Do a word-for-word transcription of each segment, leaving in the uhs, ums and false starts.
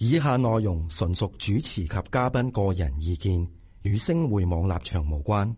以下內容純屬主持及嘉賓個人意見，與星匯網立場無關。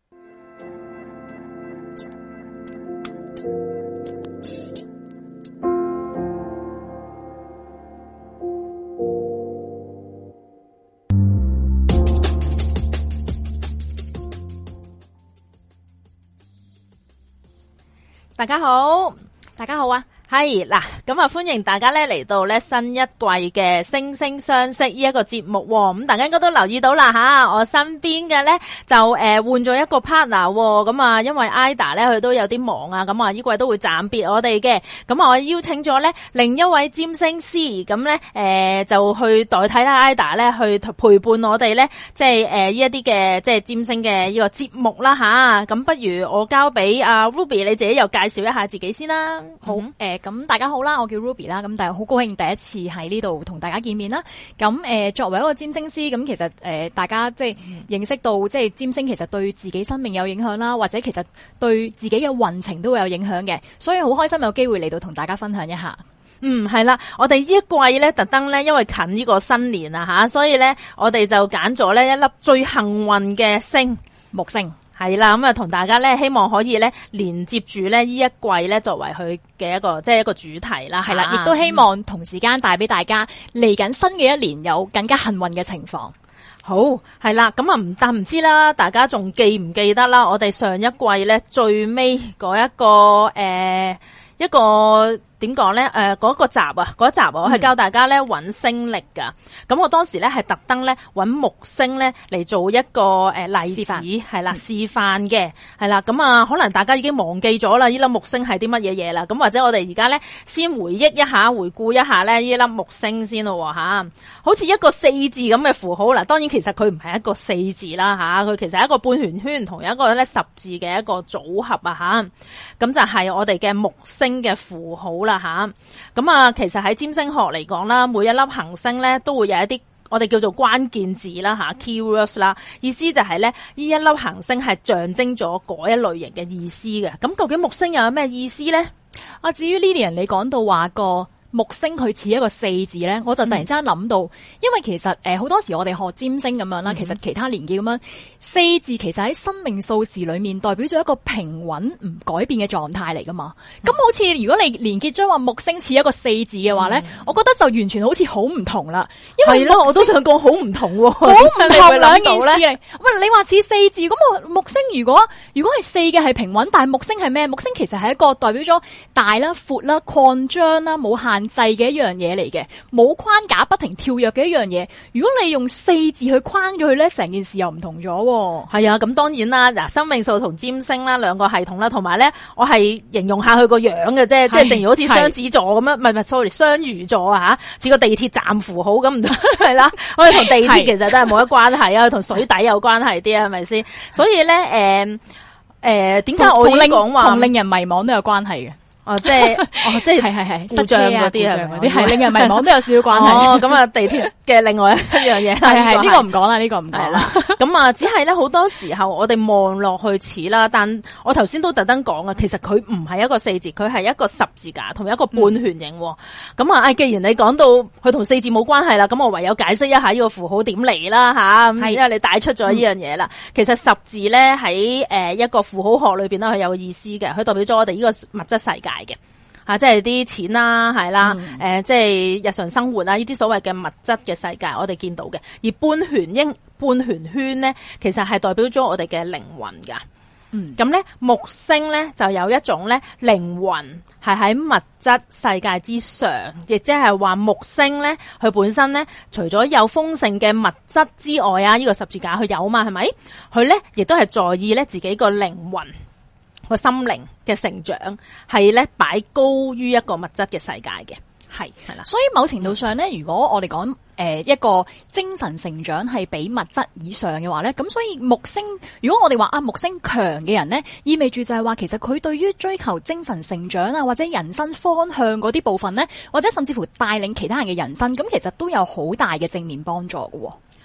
大家好， 大家好啊！ 係嗱，咁啊歡迎大家咧嚟到咧新一季嘅星聲相析呢一個節目，咁大家應該都留意到啦吓，我身邊嘅咧就誒換咗一個 partner，咁啊因為 Ida 咧佢都有啲忙啊，咁啊呢季都會暫別我哋嘅，咁我邀請咗咧另一位占星師，咁咧誒就去代替啦 Ida 咧去陪伴我哋咧，即係誒呢一啲嘅即係占星嘅呢個節目啦吓，咁不如我交俾阿 Ruby 你自己又介紹一下自己先啦。 好，誒、嗯。咁、呃、大家好啦，我叫 Ruby 啦，咁但係好高興第一次喺呢度同大家見面啦。咁誒、呃，作為一個占星師，咁其實誒、呃，大家即係認識到即係占星其實對自己生命有影響啦，或者其實對自己嘅運程都會有影響嘅，所以好開心有機會嚟到同大家分享一下。 嗯，係啦，我哋呢一季咧特登咧，因為近呢個新年啊吓，所以咧我哋就揀咗咧一粒最幸運嘅星木星。係啦，咁啊，同大家咧，希望可以咧連接住咧呢一季咧，作為佢嘅一個即係一個主題啦。 係啦，亦都希望同時間帶俾大家嚟緊新嘅一年有更加幸運嘅情況。 好，係啦，咁啊唔但唔知啦，大家仲記唔記得啦？我哋上一季咧最尾嗰一個誒、呃、一個。點講咧？誒、呃，嗰、那個集啊，嗰集我係教大家咧揾星曆噶。咁、嗯、我當時咧係特登咧揾木星咧嚟做一個誒、呃、例子，係啦示範嘅，係啦。咁啊，可能大家已經忘記咗啦，呢粒木星係啲乜嘢嘢啦。咁或者我哋而家咧先回憶一下，回顧一下咧呢粒木星先咯吓。好似一個四字咁嘅符號啦，當然其實佢唔係一個四字啦吓，佢其實係一個半圓圈同一個咧十字嘅一個組合啊吓。咁就係我哋嘅木星嘅符號啦。吓，咁啊，其實喺占星學嚟講啦，每一粒行星咧都會有一啲我哋叫做關鍵字啦吓 keywords 啦，意思就係咧呢一粒行星係象徵咗嗰一類型嘅意思嘅。咁究竟木星又有咩意思咧？ 啊，至於 Lilian 你講到話個木星佢似一個四字咧，我就突然之間諗到，嗯、因為其實誒好、呃、多時我哋學占星咁樣啦，嗯、其實其他年紀咁樣四字其實喺生命數字裏面代表咗一個平穩唔改變嘅狀態嚟噶嘛。咁、嗯、好似如果你連結咗話木星似一個四字嘅話咧，嗯、我覺得就完全好似好唔同啦。因為係咯， 我都想講好唔同喎， 好唔同兩件事嚟。喂，你話似四字咁，我木星如果如果係四嘅係平穩，但係木星係咩？木星其實係一個代表咗大啦、闊啦、擴張啦、冇限制嘅一樣嘢嚟嘅，冇框架不停跳躍嘅一樣嘢。如果你用四字去框咗佢咧，成件事又唔同咗。 係啊，咁當然啦，嗱，生命數同占星啦，兩個系統啦，同埋咧，我係形容下佢個樣嘅啫，即係正如好似雙子座咁樣，唔係唔係，sorry，雙魚座啊吓，似個地鐵站符號咁，唔係啦，我哋同地鐵其實都係冇乜關係啊，同水底有關係啲啊，係咪先？所以咧，誒、呃、誒，點解我會講話同令人迷惘都有關係嘅？ 哦，即係，哦，即係，係係係，故障嗰啲啊， 嗰啲係令人迷惘都有少少關係。 哦，咁啊，地鐵嘅另外一樣嘢，係係呢個唔講啦，呢個唔講啦。 咁啊，只係咧好多時候我哋望落去似啦，但我頭先都特登講啊，其實佢唔係一個四字，佢係一個十字架同一個半圓形。咁、嗯、啊，既然你講到佢同四字冇關係啦，咁我唯有解釋一下呢個符號點嚟啦吓。係，因為你帶出咗呢樣嘢啦。嗯、其實十字咧喺誒一個符號學裏邊咧，佢有個意思嘅，佢代表咗我哋呢個物質世界嘅。吓、啊，即係啲錢啦，係啦，誒、嗯呃，即係日常生活啊，呢啲所謂嘅物質嘅世界，我哋見到嘅。而半圓英半圓圈咧，其實係代表咗我哋嘅靈魂噶。嗯，咁咧木星咧就有一種咧靈魂係喺物質世界之上，亦即係話木星咧佢本身咧除咗有豐盛嘅物質之外啊，呢、這個十字架佢有嘛，係咪？佢咧亦都係在意咧自己個靈魂。個心靈嘅成長係咧擺高於一個物質嘅世界嘅，係係啦。 所以某程度上咧，如果我哋講誒一個精神成長係比物質以上嘅話咧，咁所以木星，如果我哋話啊木星強嘅人咧，意味住就係話其實佢對於追求精神成長啊或者人生方向嗰啲部分咧，或者甚至乎帶領其他人嘅人生，咁其實都有好大嘅正面幫助嘅。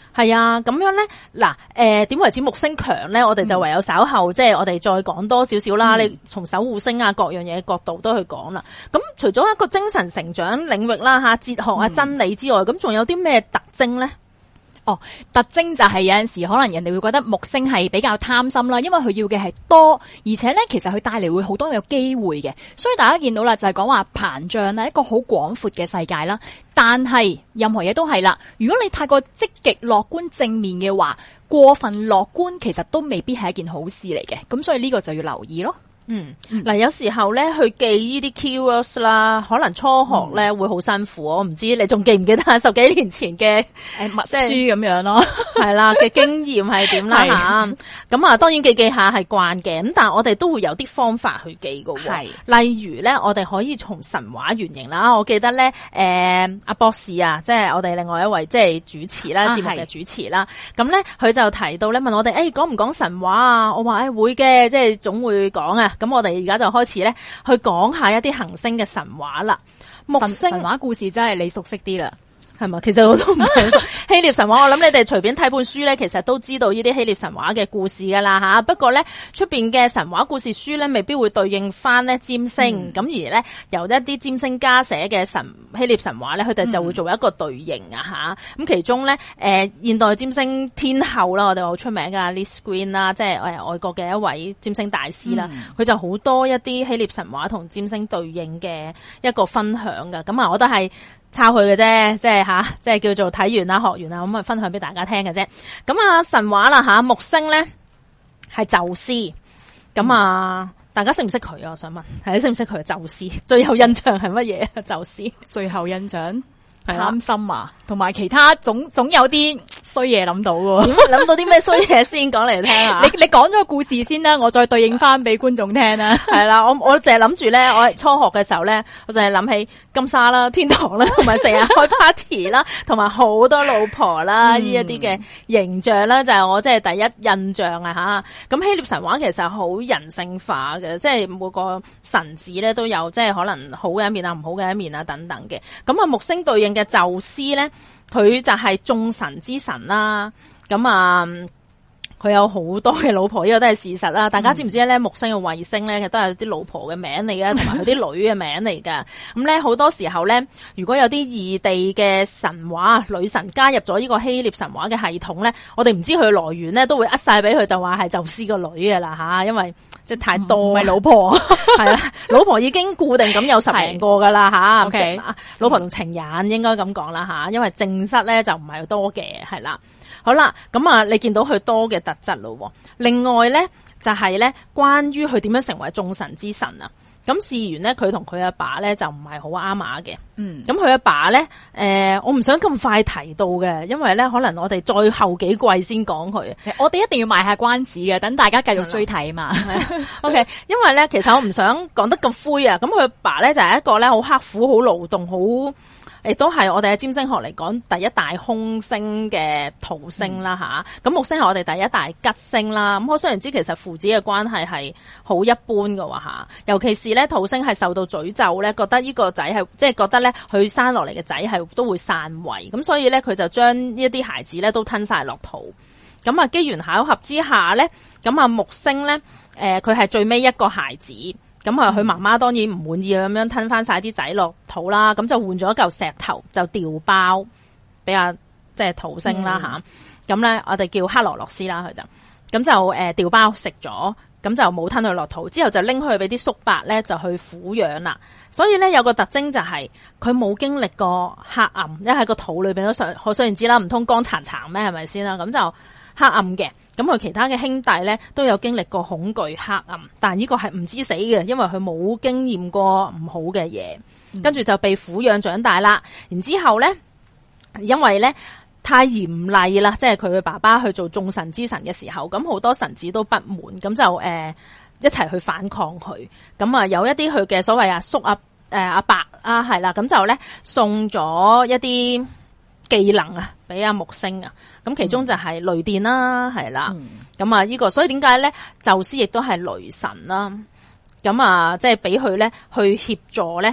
係啊，咁樣咧，嗱，誒，點為之木星強咧？我哋就唯有稍後，嗯、即係我哋再講多少少啦。嗯、你從守護星啊，各樣嘢角度都去講啦。咁除咗一個精神成長領域啦，吓哲學啊、真理之外，咁仲、嗯、有啲咩特徵咧？ 哦，特徵就係有陣時可能人哋會覺得木星係比較貪心啦，因為佢要嘅係多，而且咧其實佢帶嚟會好多有機會嘅，所以大家見到啦，就係講話膨脹啦，一個好廣闊嘅世界啦。但係任何嘢都係啦，如果你太過積極樂觀正面嘅話，過分樂觀其實都未必係一件好事嚟嘅，咁所以呢個就要留意咯。 嗯，嗱，有時候咧去記呢啲 keywords 啦，可能初學咧會好辛苦。我唔知你仲記唔記得十幾年前嘅誒默書咁樣咯， 係啦嘅經驗係點啦吓。咁啊，當然記記下係慣嘅，咁但係我哋都會有啲方法去記㗎。係，例如咧，我哋可以從神話原型啦。我記得咧，誒阿博士啊，即係我哋另外一位即係主持啦，節目嘅主持啦。咁咧佢就提到咧，問我哋誒講唔講神話啊？我話誒會嘅，即係總會講啊。咁我哋而家就開始咧，去講下一啲行星嘅神話啦。木星神，神話故事真係你熟悉啲啦， 係嘛？其實我都唔係熟希臘神話，我諗你哋隨便睇本書咧，其實都知道呢啲希臘神話嘅故事噶啦吓。不過咧，出邊嘅神話故事書咧，未必會對應翻咧占星。咁、嗯、而咧，由一啲占星家寫嘅神希臘神話咧，佢哋就會做一個對應啊吓。咁、嗯、其中咧，誒、呃，現代占星天后啦，我哋好出名噶 Liz Green 啦，即係誒外國嘅一位占星大師啦，佢、嗯、就好多一啲希臘神話同占星對應嘅一個分享噶。咁啊，我都係抄佢嘅啫，即係吓，即係叫做睇完啦、學完啦，咁啊分享俾大家聽嘅啫。咁啊神話啦吓，木星咧係宙斯，咁啊、嗯、大家識唔識佢啊？我想問，係你識唔識佢？宙斯最有印象係乜嘢？宙斯最後印象貪心啊，同埋其他總總有啲衰嘢諗到喎。 點諗到啲咩衰嘢先講嚟聽啊？ 你你講咗個故事先啦，我再對應翻俾觀眾聽啦。 係啦，我我淨係諗住咧，我係初學嘅時候咧，我淨係諗起金沙啦、天堂啦，同埋成日開 party 啦，同埋好多老婆啦，呢一啲嘅形象啦，就係我即係第一印象啊吓。咁希臘神話其實好人性化嘅，即係每個神子咧都有即係可能好嘅一面啊、唔好嘅一面啊等等嘅。咁啊木星對應嘅宙斯咧，佢就係眾神之神啦。咁啊，佢有好多嘅老婆，呢個都係事實啦。大家知唔知咧？木星嘅衛星咧，其實都係啲老婆嘅名嚟嘅，同埋佢啲女嘅名嚟噶。咁咧，好多時候咧，如果有啲異地嘅神話女神加入咗呢個希臘神話嘅系統咧，我哋唔知佢來源咧，都會呃晒俾佢，就話係宙斯個女嘅啦吓，因為即係太多。唔係老婆，係啦，老婆已經固定咁有十零個噶啦吓。OK，老婆同情人應該咁講啦吓，因為正室咧就唔係多嘅，係啦。好啦，咁啊，你見到佢多嘅特質咯。另外咧，就係、是、咧，關於佢點樣成為眾神之神啊。咁事緣咧，佢同佢阿爸咧就唔係好啱碼嘅。嗯，咁佢阿爸咧，誒、呃，我唔想咁快提到嘅，因為咧，可能我哋再後幾季先講佢。 我哋一定要賣下關子嘅，等大家繼續追睇啊嘛。 O K， 因為咧，其實我唔想講得咁灰啊。咁佢阿爸咧就係、是、一個咧好刻苦、好勞動、好。亦都係我哋喺占星學嚟講第一大凶星嘅土星啦吓，咁、嗯、木星係我哋第一大吉星啦。咁可想而知，其實父子嘅關係係好一般嘅話吓，尤其是咧土星係受到詛咒咧，覺得呢個仔係即係覺得咧佢生落嚟嘅仔係都會散位，咁所以咧佢就將呢一啲孩子咧都吞晒落肚。咁啊機緣巧合之下咧，咁啊木星咧，誒佢係最尾一個孩子。咁啊，佢媽媽當然唔滿意咁樣吞翻晒啲仔落肚啦，咁就換咗一嚿石頭就調包俾阿即係土星啦吓。咁咧、嗯，我哋叫克羅洛斯啦，佢就咁就誒調包食咗，咁就冇吞佢落肚，之後就拎去俾啲叔伯咧就去撫養啦。所以咧有個特徵就係佢冇經歷過黑暗，因為喺個肚裏邊都想可想而知啦，唔通光殘殘咩係咪先啦？咁就黑暗嘅。咁佢其他嘅兄弟咧都有經歷過恐懼黑暗，但呢個係唔知死嘅，因為佢冇經驗過唔好嘅嘢，跟住、嗯、就被撫養長大啦。然之後咧，因為咧太嚴厲啦，即係佢嘅爸爸去做眾神之神嘅時候，咁好多神子都不滿，咁就誒、呃、一齊去反抗佢。咁啊有一啲佢嘅所謂阿叔阿誒阿伯啊係啦，咁就咧送咗一啲技能啊俾阿木星啊。咁其中就係雷電啦，係啦，咁啊呢個，所以點解咧？宙斯亦都係雷神啦，咁啊即係俾佢咧去協助咧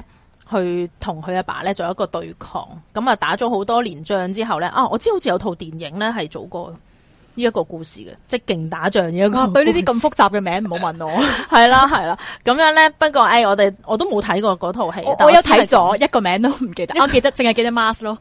去同佢阿爸咧做一個對抗。咁啊打咗好多年仗之後咧，啊我知好似有套電影咧係做過呢一個故事嘅，即係勁打仗呢一個。 對呢啲咁複雜嘅名唔好問我。係啦係啦，咁樣咧，不過誒、哎、我哋我都冇睇過嗰套戲。 我，我有睇咗一個名都唔記得，我記得淨係記得 Mask 咯。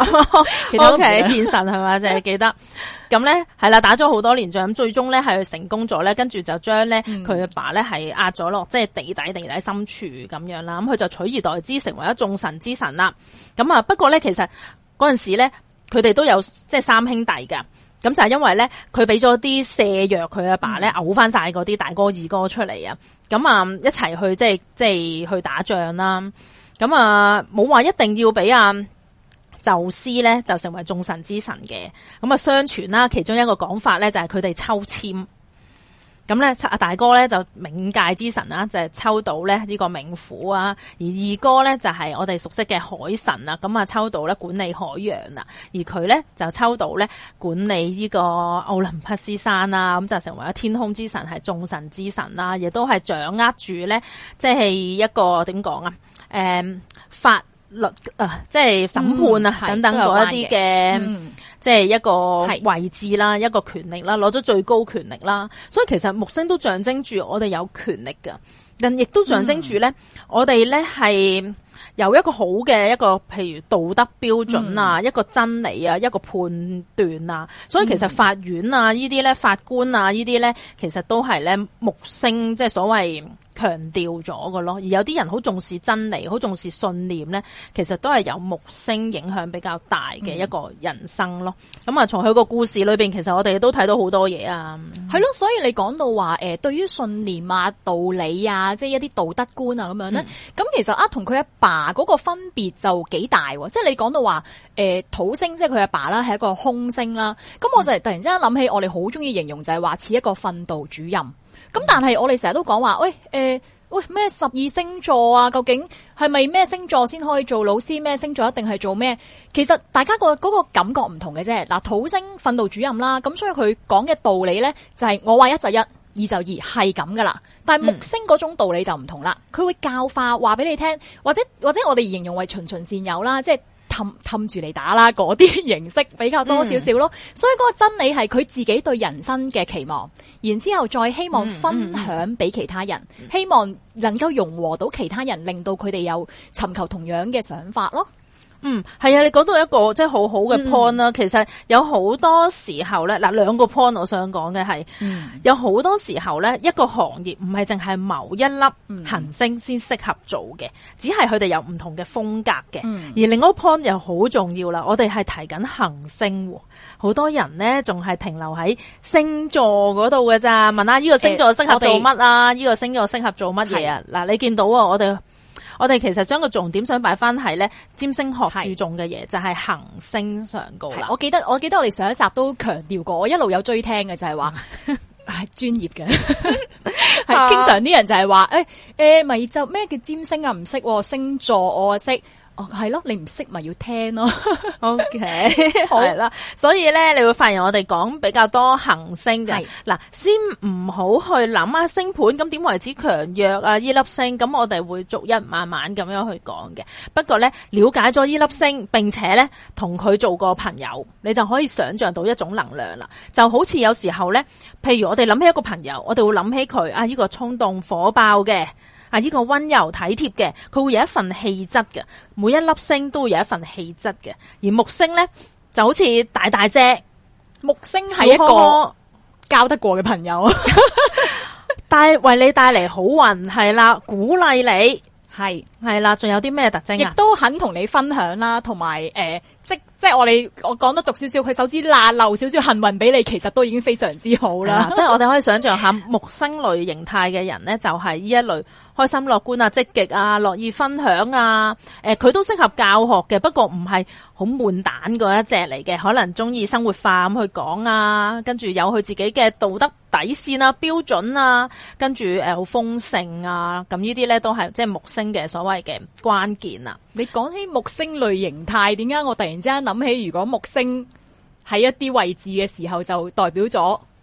O K， 戰神係嘛，淨係記得。咁咧係啦，打咗好多年仗，咁最終咧係成功咗咧，跟住就將咧佢阿爸咧係壓咗落即係地底地底深處咁樣啦。咁佢就取而代之成為咗眾神之神啦。咁啊不過咧其實嗰陣時咧佢哋都有即係三兄弟噶。咁就係因為咧，佢俾咗啲瀉藥，佢阿爸咧嘔翻晒嗰啲大哥二哥出嚟啊！咁啊，一齊去即係即係去打仗啦。咁啊，冇話一定要俾啊宙斯咧就成為眾神之神嘅。咁啊，相傳啦，其中一個講法咧就係佢哋抽籤。咁咧，阿大哥咧就冥界之神啦，就係抽到咧呢個冥府啊；而二哥咧就係我哋熟悉嘅海神啊，咁啊抽到咧管理海洋啊；而佢咧就抽到咧管理呢個奧林匹斯山啦，咁就成為咗天空之神，係眾神之神啦，亦都係掌握住咧，即係一個點講啊？誒，法律啊，即係審判啊，等等嗰一啲嘅。即係一個位置啦，一個權力啦，攞咗最高權力啦，所以其實木星都象徵住我哋有權力噶，但亦都象徵住咧，我哋咧係有一個好嘅一個，譬如道德標準啊，嗯、一個真理啊，一個判斷啊，所以其實法院啊，呢啲咧法官啊，呢啲咧，其實都係咧木星，即係所謂強調咗嘅咯。而有啲人好重視真理，好重視信念咧，其實都係有木星影響比較大嘅一個人生咯。咁、嗯、啊，從佢個故事裏邊，其實我哋都睇到好多嘢啊。 係咯，所以你講到話誒，對於信念啊、道理啊，即係一啲道德觀啊咁樣咧，咁、嗯、其實啊，同佢阿爸嗰個分別就幾大喎。即係你講到話誒土星，即係佢阿爸啦，係一個空星啦。咁我就突然之間諗起，我哋好中意形容就係話似一個訓導主任。咁但係我哋成日都講話，喂，誒、呃，喂，咩十二星座啊？究竟係咪咩星座先可以做老師？咩星座一定係做咩？其實大家個嗰個感覺唔同嘅啫。嗱，土星訓導主任啦，咁所以佢講嘅道理咧，就係我話一就一，二就二，係咁噶啦。但係木星嗰種道理就唔同啦，佢會教化話俾你聽，或者或者我哋形容為循循善誘啦，即係。氹氹住嚟打啦，嗰啲形式比較多少少咯，嗯、所以嗰個真理係佢自己對人生嘅期望，然之後再希望分享俾其他人，嗯嗯嗯、希望能夠融合到其他人，令到佢哋有尋求同樣嘅想法咯。 嗯，係啊，你講到一個即係好好嘅 point 啦。其實有好多時候咧，嗱兩個 point 我想講嘅係，嗯、有好多時候咧，一個行業唔係淨係某一粒行星先適合做嘅，嗯、只係佢哋有唔同嘅風格嘅。嗯、而另一個 point 又好重要啦，我哋係提緊行星，好多人咧仲係停留喺星座嗰度嘅咋，問下呢個星座適合做乜啊？呢、欸、個星座適合做乜嘢啊？嗱，你見到啊，我哋。我哋其實將個重點想擺翻喺咧占星學注重嘅嘢，就係行星上高啦。 我記得我記得我哋上一集都強調過，我一路有追聽嘅就係話，係專業嘅，係經常啲人就係話，誒誒，咪就咩叫占星啊？唔識星座我啊識。哦，係咯，你唔識咪要聽咯。 OK，係啦，所以咧，你會發現我哋講比較多行星嘅。嗱，先唔好去諗下星盤，咁點為之強弱啊？依粒星，咁我哋會逐一慢慢咁樣去講嘅。不過咧，了解咗依粒星，並且咧同佢做個朋友，你就可以想象到一種能量啦。就好似有時候咧，譬如我哋諗起一個朋友，我哋會諗起佢啊，呢個衝動火爆嘅。啊！呢個溫柔體貼嘅，佢會有一份氣質嘅，每一粒星都會有一份氣質嘅。而木星咧就好似大大隻， 木星係一個交得過嘅朋友， 帶為你帶嚟好運，係啦，鼓勵你，係係啦，仲有啲咩特徵啊？ 亦都肯同你分享啦，同埋誒，即即係我哋我講得俗少少，佢手指罅漏少少幸運俾你，其實都已經非常之好啦。 即係我哋可以想象下木星類形態嘅人咧，就係呢一類。開心樂觀啊，積極啊，樂意分享啊，誒、呃，佢都適合教學嘅，不過唔係好悶蛋嗰一隻嚟嘅，可能中意生活化咁去講啊，跟住有佢自己嘅道德底線啊、標準啊，跟住誒好豐盛啊，咁呢啲咧都係即係木星嘅所謂嘅關鍵啊。 你講起木星類形態，點解我突然之間諗起，如果木星喺一啲位置嘅時候，就代表咗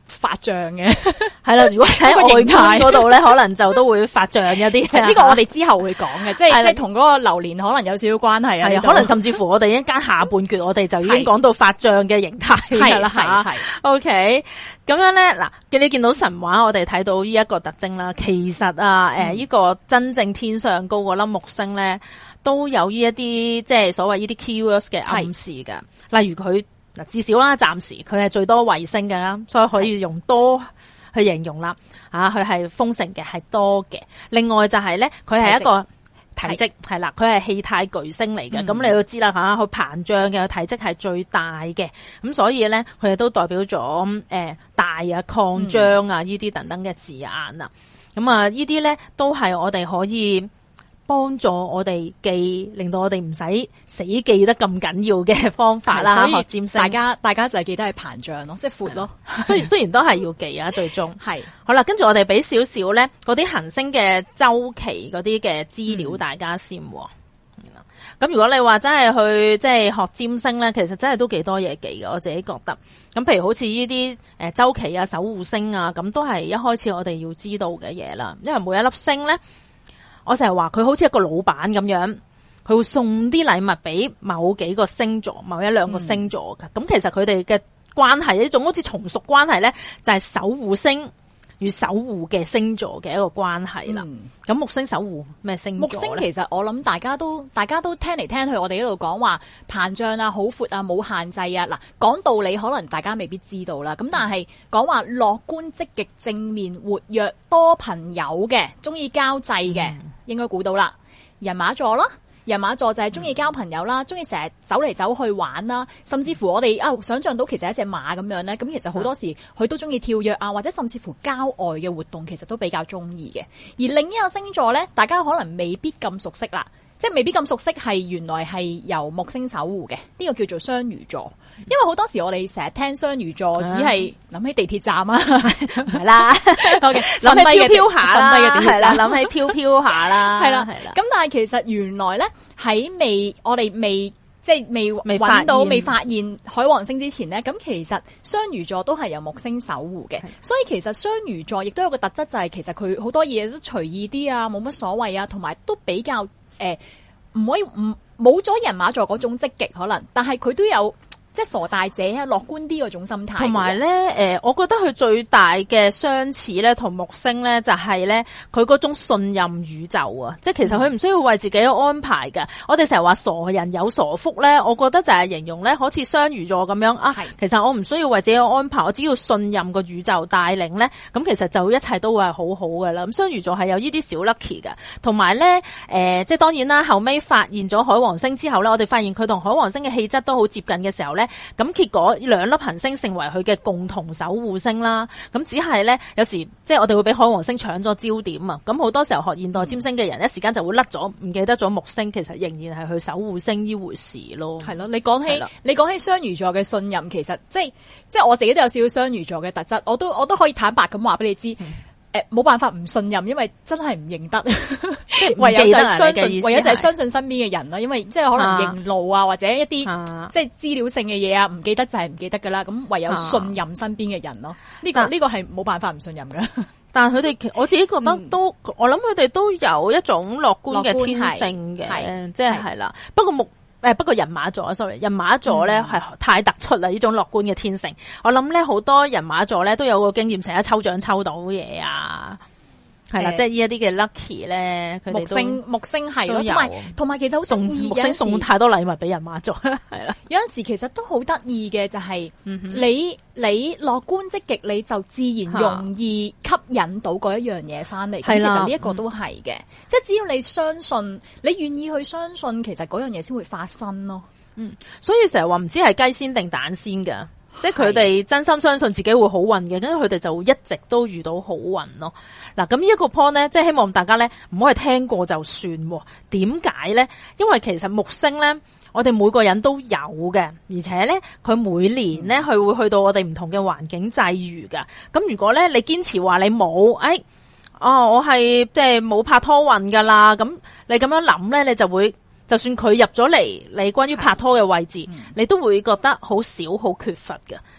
發脹嘅， 係啦。如果喺外觀嗰度咧，可能就都會發脹一啲。 呢個我哋之後會講嘅，即係即係同嗰個流年可能有少少關係啊。 可能甚至乎我哋一間下半段，我哋就已經講到發脹嘅形態㗎啦吓。OK， 咁樣咧嗱，你見到神話，我哋睇到呢一個特徵啦。其實啊，誒、嗯，呢、呃這個真正天上高嗰粒木星咧，都有呢一啲即係所謂呢啲 keywords 嘅暗示噶。例如佢。嗱，至少啦，暫時佢係最多衛星嘅啦，所以可以用多去形容啦。啊，佢係豐盛嘅，係多嘅。另外就係咧，佢係一個體積係啦，佢係氣態巨星嚟嘅。咁、嗯、你都知啦嚇，佢膨脹嘅體積係最大嘅。咁所以咧，佢哋都代表咗誒、呃、大啊、擴張啊呢啲等等嘅字眼啊。咁啊，呢啲咧都係我哋可以幫助我哋記，令到我哋唔使死記得咁緊要嘅方法啦。學占星， 大家大家就係記得係膨脹咯，即係闊咯。 雖然雖然都係要記啊，最終係好啦。跟住我哋俾少少咧，嗰啲行星嘅周期嗰啲嘅資料，大家先。咁、嗯、如果你話真係去即係學占星咧，其實真係都幾多嘢記嘅。我自己覺得。咁譬如好似呢啲誒周期啊、守護星啊，咁都係一開始我哋要知道嘅嘢啦。因為每一粒星咧。我成日話佢好似一個老闆咁樣，佢會送啲禮物俾某幾個星座、某一兩個星座嘅。咁、嗯、其實佢哋嘅關係呢種好似從屬關係咧，就係守護星與守護嘅星座嘅一個關係啦。咁、嗯、木星守護咩星座呢？ 木星其實我諗大家都大家都聽嚟聽去，我哋呢度講話膨脹啊、好闊啊、冇限制啊。嗱，講道理可能大家未必知道啦。咁但係講話樂觀、積極、正面、活躍、多朋友嘅，中意交際嘅。嗯應該估到啦，人馬座啦，人馬座就係中意交朋友啦，中意成日走嚟走去玩啦，甚至乎我哋啊想象到其實一隻馬咁樣咧，咁其實好多時佢都中意跳躍啊，或者甚至乎郊外嘅活動，其實都比較中意嘅。而另一個星座咧，大家可能未必咁熟悉啦，即係未必咁熟悉係原來係由木星守護嘅，呢、這個叫做雙魚座。因為好多時我哋成日聽雙魚座，只係諗起地鐵站啊，係啦，諗起飄飄下啦，係啦，諗起飄飄下啦，係啦，係啦。咁但係其實原來咧喺未我哋未即係未揾到未發現海王星之前咧，咁其實雙魚座都係由木星守護嘅，所以其實雙魚座亦都有個特質就係、是、其實佢好多嘢都隨意啲啊，冇乜所謂啊，同埋都比較誒唔、呃、可以唔冇咗人馬座嗰種積極可能，但係佢都有。即係傻大姐啊，樂觀啲嗰種心態。同埋咧，誒，我覺得佢最大嘅相似咧，同木星咧，就係咧，佢嗰種信任宇宙啊！即係其實佢唔需要為自己去安排㗎。我哋成日話傻人有傻福咧，我覺得就係形容咧，好似雙魚座咁樣啊。其實我唔需要為自己去安排，我只要信任個宇宙帶領咧，咁其實就一切都會係好好㗎啦。咁雙魚座係有呢啲小 lucky 㗎。同埋咧，誒，即係當然啦，後尾發現咗海王星之後咧，我哋發現佢同海王星嘅氣質都好接近嘅時候咧。咁結果兩粒行星成為佢嘅共同守護星啦。咁只係咧，有時即係我哋會俾海王星搶咗焦點啊。咁好多時候學現代占星嘅人，嗯、一時間就會甩咗，唔記得咗木星其實仍然係佢守護星呢回事咯。係咯，你講起你講起雙魚座嘅信任，其實即係即係我自己都有少少雙魚座嘅特質，我都我都可以坦白咁話俾你知。嗯誒，冇辦法唔信任，因為真係唔認得，唯有就係相信，唯有就係相信身邊嘅人啦。因為即係可能認路啊，或者一啲、啊、即係資料性嘅嘢啊，唔記得就係唔記得噶啦。咁唯有信任身邊嘅人咯。呢、這個呢個係冇辦法唔信任噶。但係佢哋，我自己覺得都，嗯、我諗佢哋都有一種樂觀嘅天性嘅，即係係啦。不過木。誒，不過人馬座 sorry， 人馬座咧係太突出啦，呢種樂觀嘅天性。我諗咧好多人馬座咧都有個經驗，成日抽獎抽到嘢啊，係啦，即係呢一啲嘅 lucky 咧，佢哋木星木星係咯，同埋同埋其實好送木星送太多禮物俾人馬座，係啦。有陣時其實都好得意嘅，就係、是嗯、你你樂觀積極，你就自然容易吸引到嗰一樣嘢翻嚟。係啦，其實呢一個都係嘅，嗯、即係只要你相信，你願意去相信，其實嗰樣嘢先會發生咯。嗯，所以成日話唔知係雞先定蛋先噶。即係佢哋真心相信自己會好運嘅，跟住佢哋就一直都遇到好運咯。嗱，咁呢一個 point 咧，即係希望大家咧唔好係聽過就算。點解咧？因為其實木星咧，我哋每個人都有嘅，而且咧佢每年咧佢會去到我哋唔同嘅環境際遇噶。咁如果咧你堅持話你冇，誒，哦，我係即係冇拍拖運噶啦，咁你咁樣諗咧，你就會。就算佢入咗嚟，你關於拍拖嘅位置，你都會覺得好少、好缺乏嘅。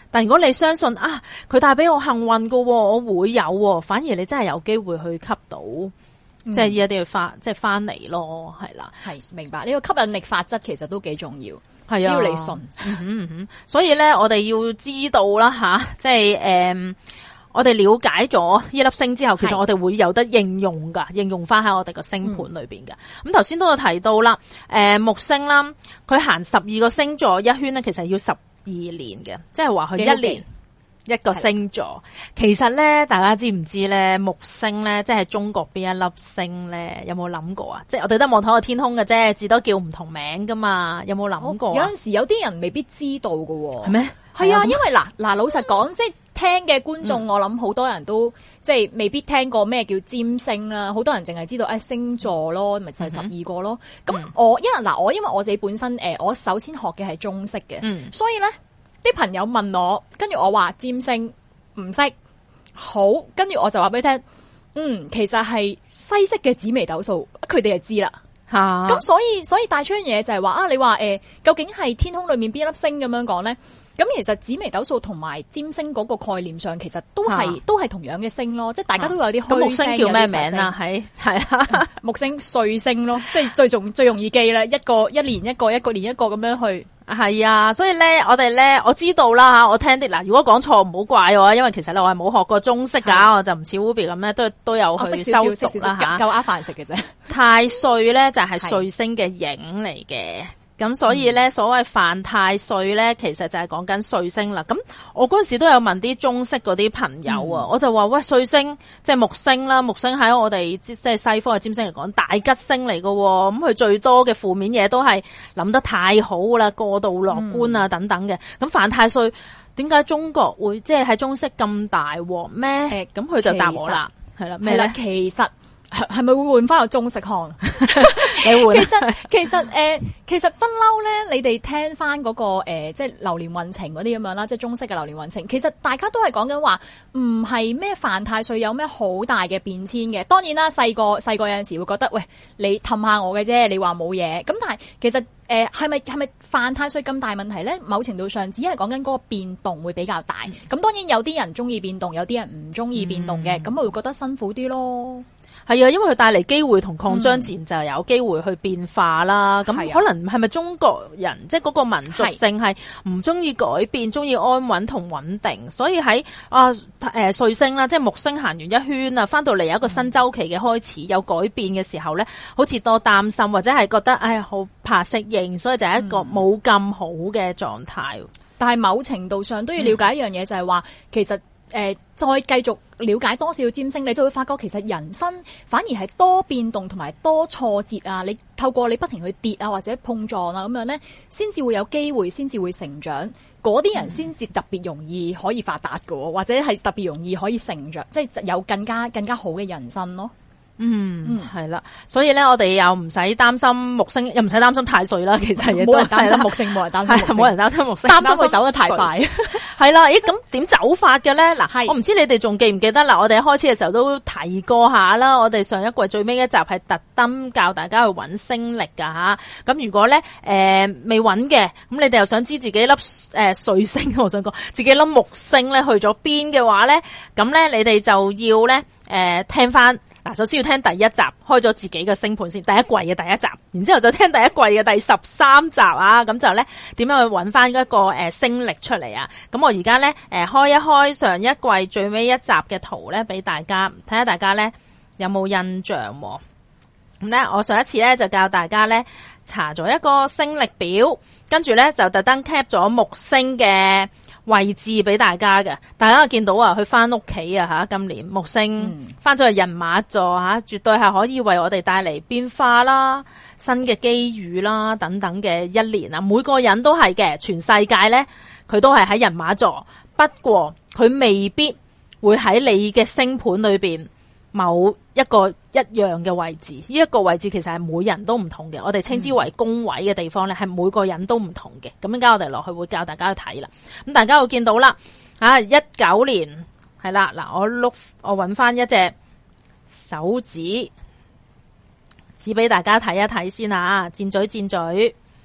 但如果你相信啊，佢帶俾我幸運噶，我會有，反而你真係有機會去吸到，嗯、即係一定要翻，即係翻嚟咯，係啦。 係明白呢、這個吸引力法則其實都幾重要，係啊，只要你信。 嗯哼嗯哼，所以咧，我哋要知道啦吓，即係誒。嗯我哋了解咗呢粒星之後，其實我哋會有得應用噶，應用翻喺我哋個星盤裏邊嘅。咁頭先都有提到啦，誒、呃、木星啦，佢行十二個星座一圈咧，其實要十二年嘅，即係話佢一年一個星座。其實咧，大家知唔知咧，木星咧，即係中國邊一粒星咧？有冇諗過啊？即係我哋都望睇個天空嘅啫，字都叫唔同名噶嘛，有冇諗過、啊？ 有陣時有啲人未必知道噶，係咩？ 係啊，因為嗱嗱，老實講，即係。聽嘅觀眾，我諗好多人都即係未必聽過咩叫占星啦，好多人淨係知道誒星座咯，咪就係十二個咯。咁、嗯、我因為嗱，我因為我自己本身誒、呃，我首先學嘅係中式嘅，嗯、所以咧啲朋友問我，跟住我話占星唔識，好，跟住我就話俾你聽，嗯，其實係西式嘅紫微斗數，佢哋就知啦。吓、啊，咁所以所以帶出樣嘢就係話啊，你話誒、呃，究竟係天空裏面邊一粒星咁樣講咧？咁其實紫微斗數同埋占星嗰個概念上，其實都係、啊、都係同樣嘅星咯，即係大家都有啲虛星。咁木星叫咩名啊？係係啊，木星歲星咯，即係最重最容易記啦，一個一年一個，一個年一個咁樣去。 係啊，所以咧，我哋咧，我知道啦吓，我聽啲嗱，如果講錯唔好怪我，因為其實咧我係冇學過中式噶，我就唔似 Ruby 咁咧，都都有去修讀啦吓，夠呃飯食嘅啫。太歲咧就係歲星嘅影嚟嘅。咁所以咧，所謂犯太歲咧，其實就係講緊歲星啦。咁我嗰陣時都有問啲中式嗰啲朋友啊，嗯、我就話喂，歲星即係木星啦，木星喺我哋即係西方嘅占星嚟講，大吉星嚟㗎。咁佢最多嘅負面嘢都係諗得太好啦，過度樂觀啊等等嘅。咁、嗯、犯太歲點解中國會即係喺中式咁大鑊咩？咁佢、欸、就答我啦，係啦咩咧？其實。係咪會換翻個中式腔？你換？其實其實誒、呃，其實不嬲咧，你哋聽翻嗰、那個誒、呃，即係流年運程嗰啲咁樣啦，即係中式嘅流年運程。其實大家都係講緊話，唔係咩犯太歲有咩好大嘅變遷嘅。當然啦，細個細個有陣時會覺得，喂，你氹下我嘅啫，你話冇嘢。咁但係其實誒，係咪係咪犯太歲咁大問題咧？某程度上只係講緊嗰個變動會比較大。咁、嗯、當然有啲人中意變動，有啲人唔中意變動嘅，咁、嗯、我會覺得辛苦啲咯。係啊，因為佢帶嚟機會同擴張，自然就有機會去變化啦。咁、嗯、可能係咪中國人、啊、即係嗰個民族性係唔中意改變，中意安穩同穩定，所以喺啊誒歲星啦，即係木星行完一圈啊，翻到嚟有一個新周期嘅開始，有改變嘅時候咧，好似多擔心或者係覺得哎呀好怕適應，所以就係一個冇咁好嘅狀態。嗯、但係某程度上都要了解一樣嘢，就係話其實。誒、呃，再繼續了解多少占星，你就會發覺其實人生反而係多變動同埋多挫折啊！你透過你不停去跌啊，或者碰撞啊，咁樣咧，先至會有機會，先至會成長。嗰啲人先至特別容易可以發達㗎，或者係特別容易可以成長，即係有更加更加好嘅人生咯。嗯，係啦，所以咧，我哋又唔使擔心木星，又唔使擔心太歲啦。其實亦都冇人擔心木星，冇人擔心，冇人擔心木星，擔心佢走得太快。係啦，咦，咁點走法嘅咧？嗱，我唔知你哋仲記唔記得啦。我哋一開始嘅時候都提過下啦。我哋上一季最尾一集係特登教大家去揾星曆噶吓。咁如果咧誒未揾嘅，咁你哋又想知自己粒誒歲星，我想講自己粒木星咧去咗邊嘅話咧，咁咧你哋就要咧誒、呃、聽翻。嗱，首先要聽第一集，開咗自己嘅星盤先，第一季嘅第一集，然之後就聽第一季嘅第十三集啊，咁就咧點樣去揾翻一個誒、呃、星曆出嚟啊？咁我而家咧誒開一開上一季最尾一集嘅圖咧，俾大家睇下，大家咧有冇印象？咁咧，我上一次咧就教大家咧查咗一個星曆表，跟住咧就特登 cap 咗木星嘅位置俾大家嘅，大家見到啊，佢翻屋企啊吓，今年木星翻咗去人馬座吓，絕對係可以為我哋帶嚟變化啦、新嘅機遇啦等等嘅一年啊！每個人都係嘅，全世界咧佢都係喺人馬座，不過佢未必會喺你嘅星盤裏邊某一個一樣嘅位置，呢、這、一個位置其實係每人都唔同嘅，我哋稱之為宮位嘅地方咧，係每個人都唔同嘅。咁而家我哋落去會教大家去睇啦。咁大家會見到啦，啊一九年係啦，嗱我碌我揾翻一隻手指指俾大家睇一睇先啊，箭嘴箭嘴，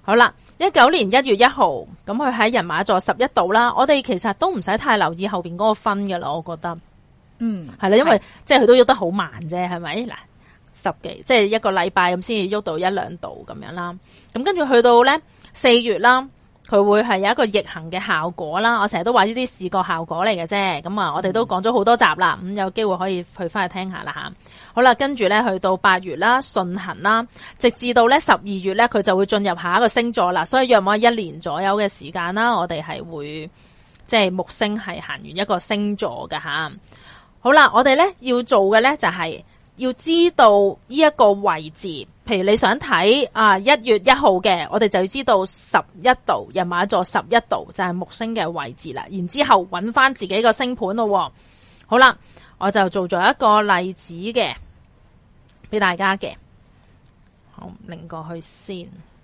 好啦，一九年一月一號，咁佢喺人馬座十一度啦。我哋其實都唔使太留意後邊嗰個分噶啦，我覺得， 嗯， 係啦，因為即係佢都喐得好慢啫，係咪？嗱，十幾即係一個禮拜咁先至喐到一兩度咁樣啦。咁跟住去到咧四月啦。佢會係有一個逆行嘅效果啦，我成日都話呢啲視覺效果嚟嘅啫，咁啊我哋都講咗好多集啦，咁有機會可以去翻去聽下啦吓。好啦，跟住咧去到八月啦，順行啦，直至到咧十二月咧，佢就會進入下一個星座啦，所以約莫一年左右嘅時間啦，我哋係會即係木星係行完一個星座㗎吓。好啦，我哋咧要做嘅咧就係、是。要知道呢一個位置，譬如你想睇啊一月一號嘅，我哋就要知道十一度，人馬座十一度就係木星嘅位置啦。然之後揾翻自己個星盤咯。好啦，我就做咗一個例子嘅，俾大家嘅。好，擰過去先。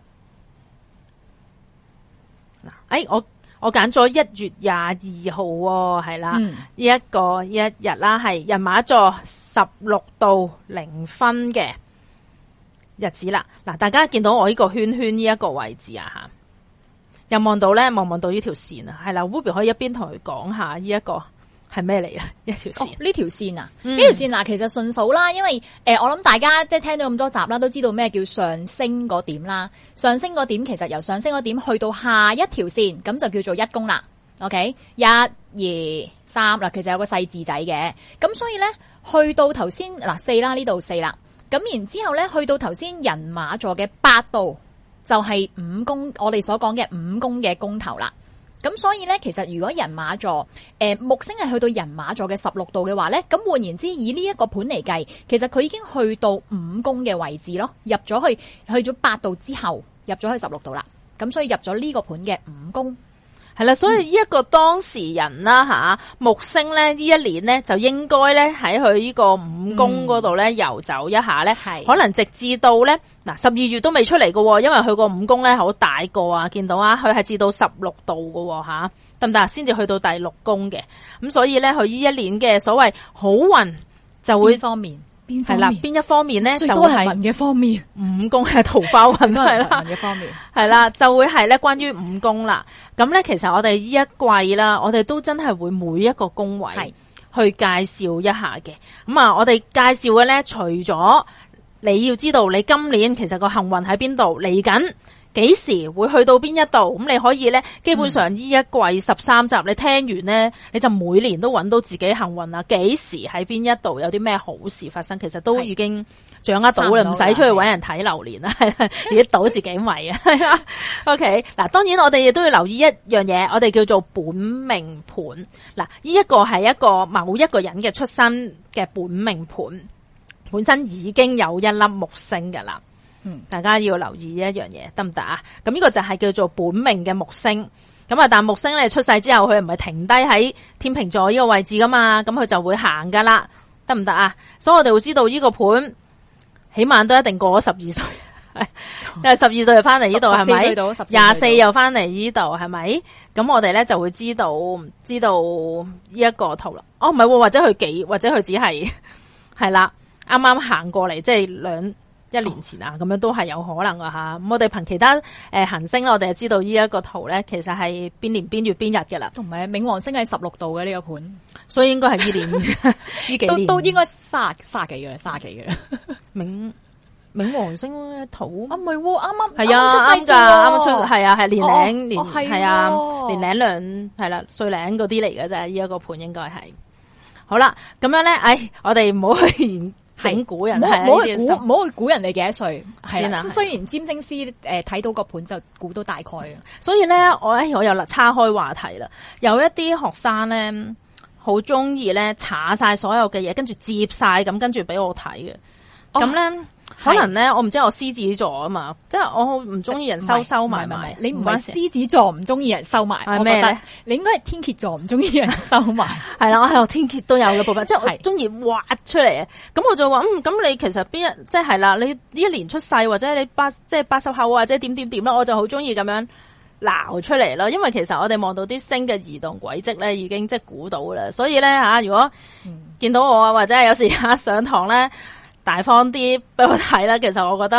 嗱，誒，我。我揀咗一月廿二號喎，係啦，呢一、嗯、個一日啦，係人馬座十六度零分嘅日子啦。嗱，大家見到我呢個圈圈呢一個位置啊，吓，有望到咧，望望到呢條線啊，係啦 Ruby 可以一邊同佢講下呢一個係咩嚟啊？一條線， 呢條、哦、線啊，呢條、嗯、線嗱，其實順數啦，因為誒、呃，我諗大家即係聽到咁多集啦，都知道咩叫上升嗰點啦。上升嗰點其實由上升嗰點去到下一條線，咁就叫做一宮啦。OK， 一、二、三啦，其實有個細字仔嘅。咁所以咧，去到頭先嗱四啦，呢度四啦。咁然之後咧，去到頭先人馬座嘅八度，就係、是、五宮，我哋所講嘅五宮嘅宮頭啦。咁所以咧，其實如果人馬座，誒、呃、木星係去到人馬座嘅十六度嘅話咧，咁換言之，以呢一個盤嚟計，其實佢已經去到五宮嘅位置咯，入咗去，去咗八度之後，入咗去十六度啦。咁所以入咗呢個盤嘅五宮。 係啦，所以呢一個當事人啦吓，木星咧呢一年咧就應該咧喺佢呢個五宮嗰度咧游走一下咧，係、嗯、可能直至到咧嗱十二月都未出嚟喎，因為佢個五宮咧好大個啊，見到啊，佢係至到十六度喎。吓，得唔得？先至去到第六宮嘅，咁所以咧佢呢一年嘅所謂好運就會邊方面。 係啦，邊一方面咧？ 最多係文嘅方面， 五宮係桃花運係啦， 文嘅方面係啦，就會係咧關於五宮啦。咁咧，其實我哋呢一季啦，我哋都真係會每一個宮位去介紹一下嘅。咁啊，我哋介紹嘅咧，除咗你要知道你今年其實個幸運喺邊度嚟緊。幾時會去到邊一度？咁你可以咧，基本上呢一季十三集，你聽完咧，你就每年都揾到自己幸運啦。幾時喺邊一度有啲咩好事發生？其實都已經掌握到啦，唔使出去揾人睇流年啦，而家倒自己迷啊。OK， 嗱，當然我哋亦都要留意一樣嘢，我哋叫做本命盤。嗱，呢一個係一個某一個人嘅出生嘅本命盤，本身已經有一粒木星噶啦。嗯，大家要留意一樣嘢，得唔得啊？咁呢個就係叫做本命嘅木星。咁啊，但木星咧出世之後，佢唔係停低喺天秤座呢個位置噶嘛，咁佢就會行噶啦，得唔得啊？所以我哋會知道呢個盤，起碼都一定過咗十二歲，因為十二歲就翻嚟呢度係咪？廿四又翻嚟呢度係咪？咁我哋咧就會知道知道呢一個圖啦。哦，唔係，或者佢幾，或者佢只係係啦，啱啱行過嚟，即係兩。一年前啊，咁樣都係有可能噶吓。咁我哋憑其他誒行星，我哋就知道呢一個圖咧，其實係邊年邊月邊日嘅啦。 同埋冥王星係十六度嘅呢個盤， 所以應該係呢年呢幾年都都應該卅卅幾嘅啦，卅幾嘅啦。 冥冥王星圖啊，唔係啱啱係啊，啱噶，啱啱出係啊，係年零年係啊，年零兩係啦，歲零嗰啲嚟嘅啫。呢一個盤應該係好啦。咁樣咧，誒，我哋唔好去整估人，唔好去估，唔好去估人哋幾多歲，係啦。雖然占星師誒睇到個盤就估到大概啊。 所以咧，我誒我又啦岔開話題啦。有一啲學生咧，好中意咧查晒所有嘅嘢，跟住接晒咁，跟住俾我睇嘅。咁咧。可能咧，我唔知我獅子座啊嘛，即係我唔中意人收收埋埋。 你唔係獅子座唔中意人收埋，係咩咧？你應該係天蠍座唔中意人收埋。 係啦，我係我天蠍都有嘅部分，即係我中意挖出嚟。咁我就話嗯，咁你其實邊一即係啦？你呢一年出世或者你八即係八十後或者點點點啦，我就好中意咁樣撈出嚟咯。因為其實我哋望到啲星嘅移動軌跡咧，已經即係估到啦。所以咧吓，如果見到我或者係有時吓上堂咧。大方啲俾我睇啦，其實我覺得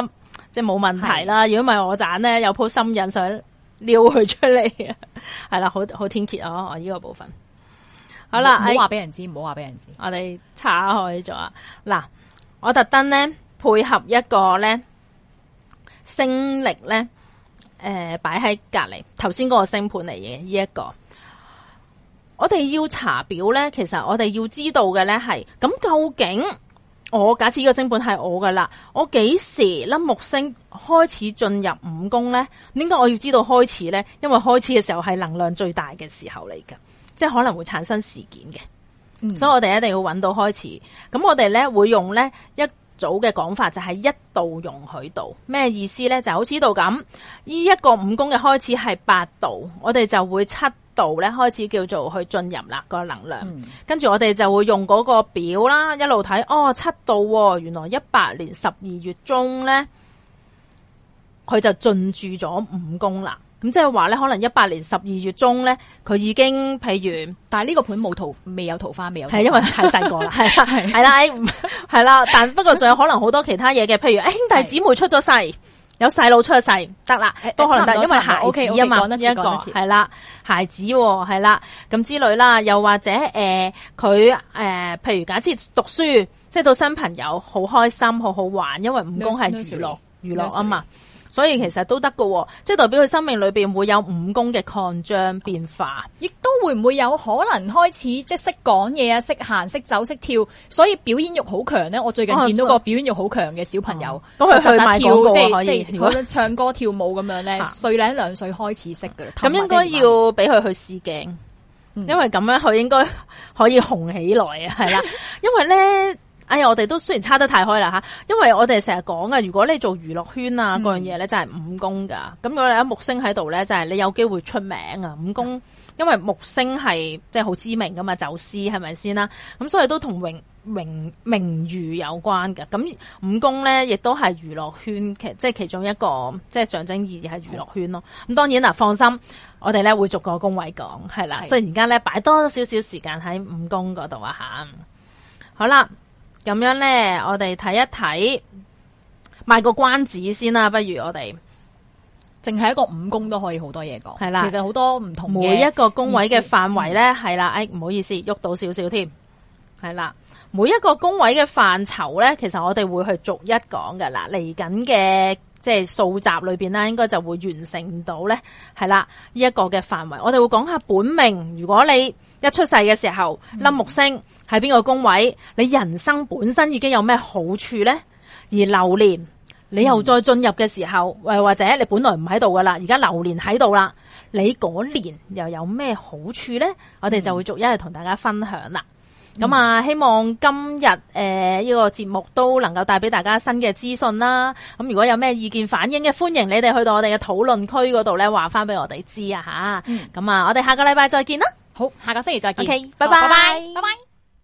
即係冇問題啦。如果唔係我盞咧有鋪心癮想撩佢出嚟啊，係啦，好好天蠍啊！我呢個部分好啦， 唔好話俾人知，唔好話俾人知。 我哋岔開咗啊！嗱，我特登咧配合一個咧星曆咧，誒擺喺隔籬，頭先嗰個星盤嚟嘅呢一個。我哋要查表咧，其實我哋要知道嘅咧係，咁究竟我假設呢個星盤係我噶啦，我幾時粒木星開始進入五宮咧？點解我要知道開始咧？因為開始嘅時候係能量最大嘅時候嚟嘅，即係可能會產生事件嘅，嗯、所以我哋一定要揾到開始。咁我哋咧會用咧一組嘅講法，就係一度容許度。咩意思咧？就好似呢度咁，呢一個五宮嘅開始係八度，我哋就會七度咧開始叫做去進入啦個能量，嗯、跟住我哋就會用嗰個表啦，一路睇哦七度，哦，原來一八年十二月中咧，佢就進駐咗五宮啦。咁即係話咧，可能一八年十二月中咧，佢已經譬如， 但係呢個盤冇桃，未有桃花，未有桃花， 係因為太細個啦，係啦，係啦，係啦。但不過仲有可能好多其他嘢嘅，譬如誒兄弟姊妹出咗世。有細路出咗世得啦，都可能得，因為孩子啊嘛，一個係啦，孩子係啦，咁之類啦，又或者誒佢誒，譬如假設讀書，即係到新朋友好開心，好好玩，因為五宮係娛樂娛樂啊嘛。所以其實都得喎，即係代表佢生命裏邊會有五宮嘅擴張變化， 亦都會唔會有可能開始即係識講嘢啊、識行、識走、識跳，所以表演欲好強咧。我最近見到個表演欲好強嘅小朋友， 都係去賣廣告啊，可以即係唱歌跳舞咁樣咧，歲零兩歲開始識噶啦。 咁應該要俾佢去試鏡，嗯、因為咁樣佢應該可以紅起來啊，係啦，因為咧。哎呀，我哋都雖然差得太開啦吓，因為我哋成日講啊，如果你做娛樂圈啊嗰樣嘢咧，就係五宮噶。咁如果你有木星喺度咧，就係你有機會出名啊。五宮因為木星係即係好知名噶嘛，走私係咪先啦？咁所以都同榮榮名譽有關嘅。咁五宮咧亦都係娛樂圈其即係其中一個即係象徵意義係娛樂圈咯。咁當然啦，放心，我哋咧會逐個宮位講係啦。所以而家咧擺多少少時間喺五宮嗰度啊吓。好啦。咁樣咧，我哋睇一睇，賣個關子先啦。不如我哋淨係一個五宮都可以好多嘢講， 係啦。 其實好多唔同嘅每一個宮位嘅範圍咧，係啦。誒，唔好意思，喐到少少添，係啦。每一個宮位嘅範疇咧，其實我哋會去逐一講㗎啦。嚟緊嘅即係數集裏邊啦，應該就會完成到咧，係啦呢一個嘅範圍。我哋會講下本命，如果你一出世嘅時候，粒、嗯、木星喺邊個宮位，你人生本身已經有咩好處咧？而流年你又再進入嘅時候，誒、嗯、或者你本來唔喺度噶啦，而家流年喺度啦，你嗰年又有咩好處咧？我哋就會逐一嚟同大家分享啦。咁、嗯、啊，希望今日誒呢個節目都能夠帶俾大家新嘅資訊啦。咁如果有咩意見反映嘅，歡迎你哋去到我哋嘅討論區嗰度咧，話翻俾我哋知啊吓。咁、嗯、啊，我哋下個禮拜再見啦。 好，下個星期再見。 OK，拜拜， 拜拜，拜拜。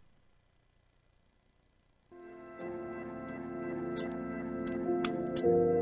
拜拜。